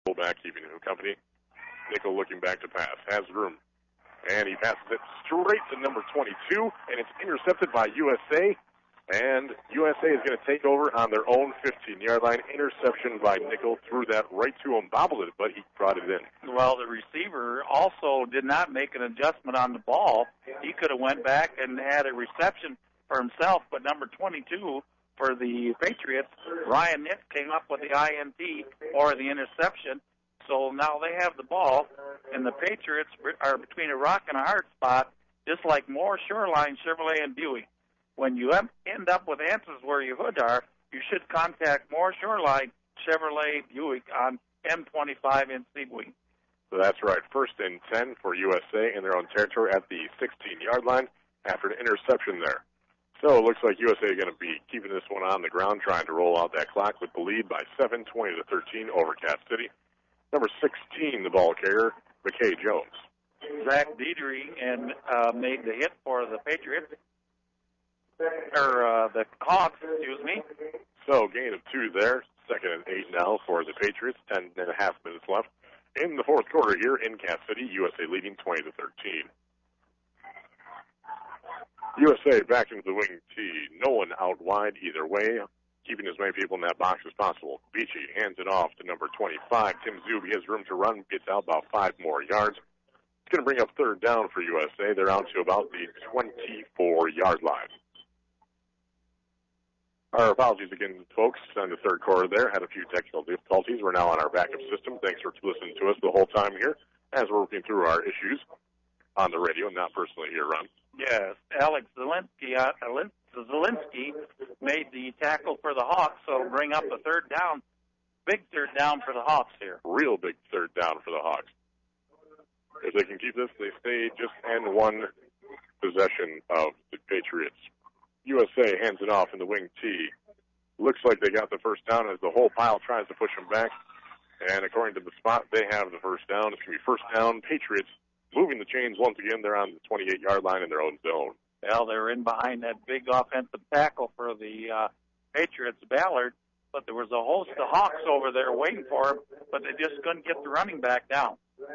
fullback keeping him company. Nickel looking back to pass. Has room. And he passes it straight to number 22, and it's intercepted by USA. And USA is going to take over on their own 15-yard line. Interception by Nickel. Threw that right to him, bobbled it, but he brought it in. Well, the receiver also did not make an adjustment on the ball. He could have went back and had a reception for himself, but number 22 for the Patriots, Ryan Nitz, came up with the INT or the interception. So now they have the ball, and the Patriots are between a rock and a hard spot, just like Moore, Shoreline, Chevrolet, and Buick. When you end up with answers where your hood are, you should contact Moore, Shoreline, Chevrolet, Buick on M25 in Seabury. So that's right. 1st and 10 for USA in their own territory at the 16-yard line after an interception there. So it looks like USA is going to be keeping this one on the ground, trying to roll out that clock with the lead by 7, 20-13 over Cass City. Number 16, the ball carrier, McKay Jones. Zach Dietery made the hit for the Patriots, or the Hawks, excuse me. So gain of 2 there. 2nd and 8 now for the Patriots. 10 and a half minutes left in the fourth quarter here in Cass City. USA leading 20-13. USA back into the wing T. No one out wide either way, keeping as many people in that box as possible. Beachy hands it off to number 25. Tim Zub, he has room to run, gets out about 5 more yards. It's going to bring up 3rd down for USA. They're out to about the 24-yard line. Our apologies again, folks, on the third quarter there. Had a few technical difficulties. We're now on our backup system. Thanks for listening to us the whole time here as we're working through our issues on the radio, not personally here, Ron. Yes, Alex Zielinski made the tackle for the Hawks, so bring up a 3rd down. Big 3rd down for the Hawks here. Real big 3rd down for the Hawks. If they can keep this, they stay just in one possession of the Patriots. USA hands it off in the wing T. Looks like they got the 1st down as the whole pile tries to push them back. And according to the spot, they have the 1st down. It's going to be 1st down. Patriots moving the chains once again. They're on the 28-yard line in their own zone. Well, they're in behind that big offensive tackle for the Patriots, Ballard, but there was a host of Hawks over there waiting for him, but they just couldn't get the running back down.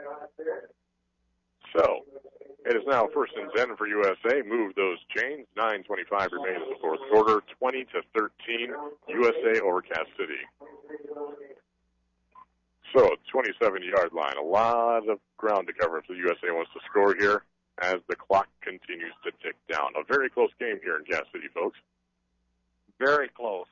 So, it is now 1st and 10 for USA. Move those chains. 9:25 remains in the fourth quarter. 20-13, USA over Cass City. So, 27-yard line. A lot of ground to cover if the USA wants to score here as the clock continues to tick down. A very close game here in Cass City, folks. Very close.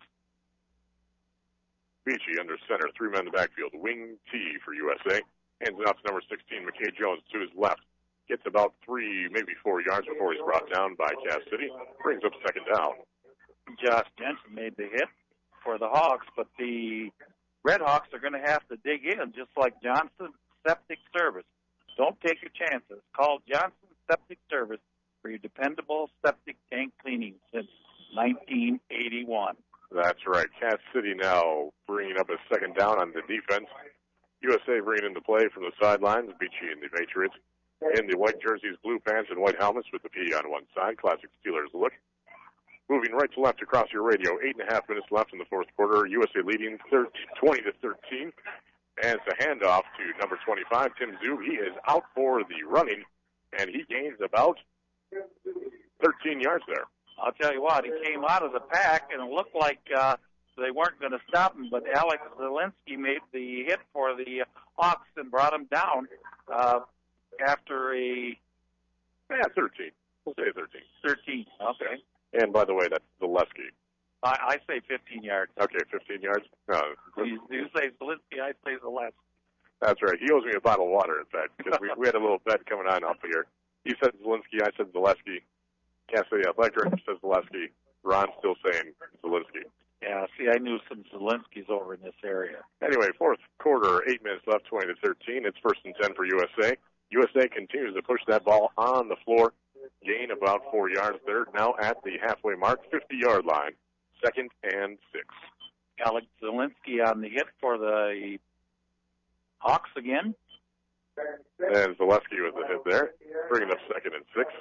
Beachy under center, 3 men in the backfield. Wing T for USA. Hands it off to number 16, McKay Jones, to his left. Gets about 3, maybe 4 yards before he's brought down by Cass City. Brings up 2nd down. Josh Jensen made the hit for the Hawks, but the Red Hawks are going to have to dig in, just like Johnson Septic Service. Don't take your chances. Call Johnson Septic Service for your dependable septic tank cleaning since 1981. That's right. Cass City now bringing up a 2nd down on the defense. USA bringing into play from the sidelines. Beachy and the Patriots in the white jerseys, blue pants, and white helmets with the P on one side. Classic Steelers look. Moving right to left across your radio. 8.5 minutes left in the fourth quarter. USA leading 20-13. And it's a handoff to number 25, Tim Zub. He is out for the running, and he gains about 13 yards there. I'll tell you what, he came out of the pack, and it looked like they weren't going to stop him, but Alex Zielinski made the hit for the Hawks and brought him down after a... 13. We'll say 13. 13, okay. And by the way, that's Zaleski. I say 15 yards. Okay, 15 yards? No. You say Zielinski, I say Zaleski. That's right. He owes me a bottle of water, in fact, because we had a little bet coming on up here. He said Zielinski, I said Zaleski. Cass City Athletic Director says Zaleski. Ron's still saying Zielinski. Yeah, see, I knew some Zielinskis over in this area. Anyway, fourth quarter, 8 minutes left, 20-13. It's 1st and 10 for USA. USA continues to push that ball on the floor. Gain about 4 yards. They're now at the halfway mark, 50-yard line. 2nd and 6. Alex Zielinski on the hit for the Hawks again. And Zaleski with the hit there, bringing up 2nd and 6.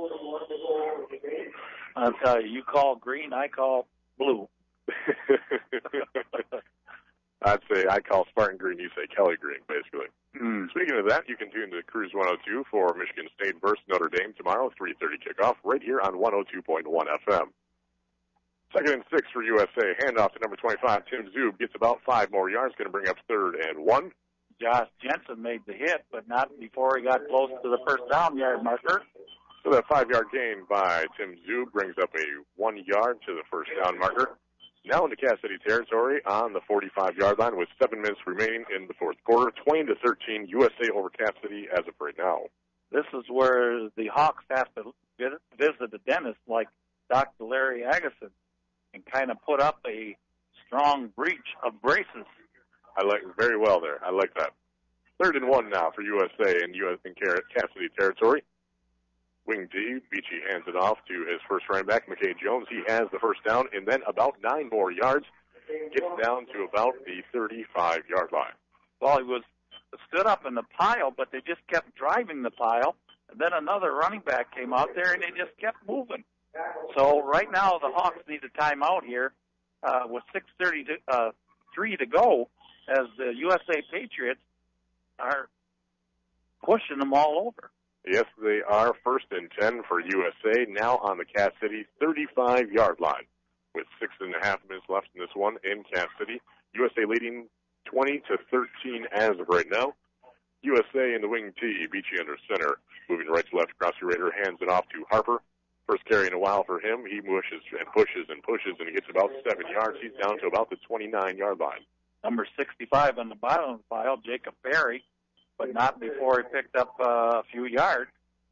I'll tell you, you call green, I call blue. I call Spartan Green, you say Kelly Green, basically. Speaking of that, you can tune to Cruise 102 for Michigan State versus Notre Dame tomorrow, 3:30 kickoff, right here on 102.1 FM. 2nd and 6 for USA. Handoff to number 25, Tim Zub. Gets about 5 more yards, going to bring up 3rd and 1. Josh Jensen made the hit, but not before he got close to the first down yard marker. So that 5-yard gain by Tim Zub brings up a 1 yard to the first down marker. Now into Cass City territory on the 45-yard line with 7 minutes remaining in the fourth quarter. 20-13, USA over Cass City as of right now. This is where the Hawks have to visit a dentist like Dr. Larry Agassiz and kind of put up a strong breach of braces. I like it very well there. I like that. 3rd and 1 now for USA in Cass City territory. Wing D, Beachy hands it off to his first running back, McKay Jones. He has the first down, and then about 9 more yards. Gets down to about the 35-yard line. Well, he was stood up in the pile, but they just kept driving the pile. And then another running back came out there, and they just kept moving. So right now the Hawks need a timeout here with 6:33 to go as the USA Patriots are pushing them all over. Yes, they are. 1st and 10 for USA, now on the Cass City 35-yard line with 6.5 minutes left in this one in Cass City. USA leading 20-13 as of right now. USA in the wing T, Beachy under center, moving right to left across the radar, hands it off to Harper. First carry in a while for him. He pushes and pushes and pushes, and he gets about 7 yards. He's down to about the 29-yard line. Number 65 on the bottom of the pile, Jacob Perry, but not before he picked up a few yards.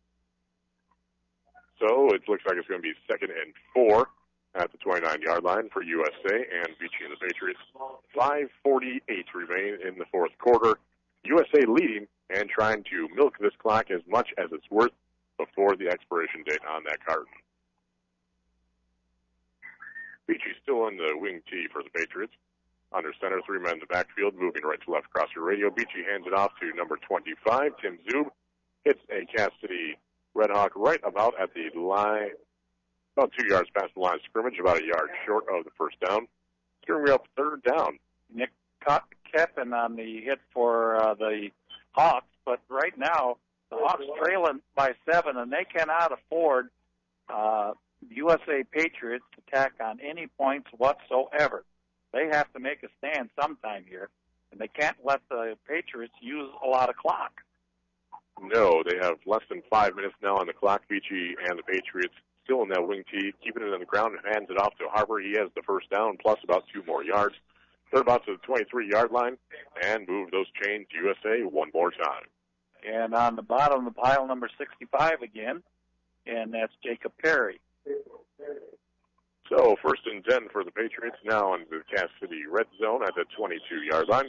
So it looks like it's going to be 2nd and 4 at the 29-yard line for USA and Beachy and the Patriots. 5:48 remain in the fourth quarter. USA leading and trying to milk this clock as much as it's worth before the expiration date on that carton. Beachy still in the wing T for the Patriots. Under center, 3 men in the backfield, moving right to left across your radio. Beachy hands it off to number 25, Tim Zub. Hits a Cass City Red Hawk right about at the line, about 2 yards past the line of scrimmage, about a yard short of the first down. It's going to be up 3rd down. Nick Keppen on the hit for the Hawks, but right now the Hawks trailing by 7, and they cannot afford USA Patriots to tack on any points whatsoever. They have to make a stand sometime here, and they can't let the Patriots use a lot of clock. No, they have less than 5 minutes now on the clock. Beachy and the Patriots still in that wing T, keeping it on the ground and hands it off to Harper. He has the first down, plus about 2 more yards. They're about to the 23-yard line and move those chains to USA one more time. And on the bottom of the pile, number 65 again, and that's Jacob Perry. So 1st and 10 for the Patriots, now in the Cass City red zone at the 22-yard line.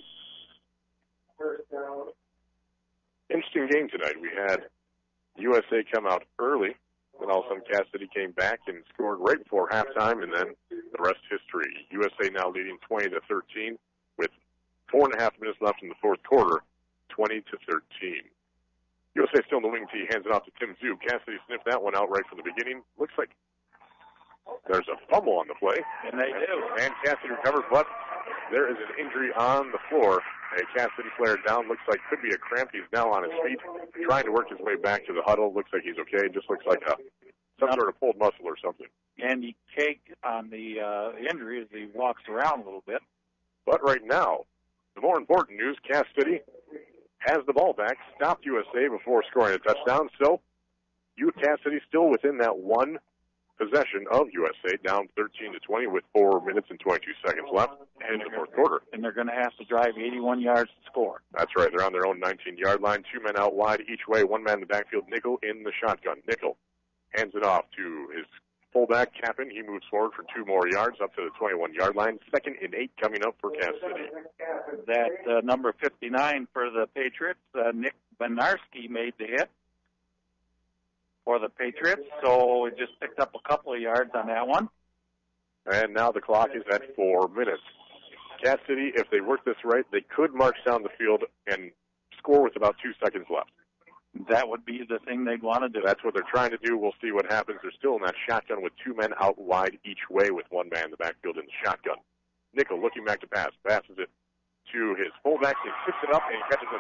Interesting game tonight. We had USA come out early, then all of a sudden Cass City came back and scored right before halftime, and then the rest history. USA now leading 20-13 with 4.5 minutes left in the fourth quarter, 20-13. USA still in the wing T, hands it off to Tim Zub. Cass City sniffed that one out right from the beginning. Looks like there's a fumble on the play. And they do. And Cass City recovers, but there is an injury on the floor. A Cass City player down. Looks like could be a cramp. He's now on his feet, trying to work his way back to the huddle. Looks like he's okay. Just looks like some sort of pulled muscle or something. Andy Cake on the injury as he walks around a little bit. But right now, the more important news, Cass City has the ball back, stopped USA before scoring a touchdown. So, Cass City still within that one possession of USA, down 13-20 with 4 minutes and 22 seconds left in the fourth quarter. And they're going to have to drive 81 yards to score. That's right. They're on their own 19-yard line. 2 men out wide each way. 1 man in the backfield. Nickel in the shotgun. Nickel hands it off to his fullback, Kappen. He moves forward for 2 more yards up to the 21-yard line. 2nd and 8 coming up for Cass City. That number 59 for the Patriots, Nick Benarski, made the hit for the Patriots, so it just picked up a couple of yards on that one. And now the clock is at 4 minutes. Cass City, if they work this right, they could march down the field and score with about 2 seconds left. That would be the thing they'd want to do. That's what they're trying to do. We'll see what happens. They're still in that shotgun with 2 men out wide each way with 1 man in the backfield in the shotgun. Nickel looking back to pass. Passes it to his fullback. He picks it up and catches a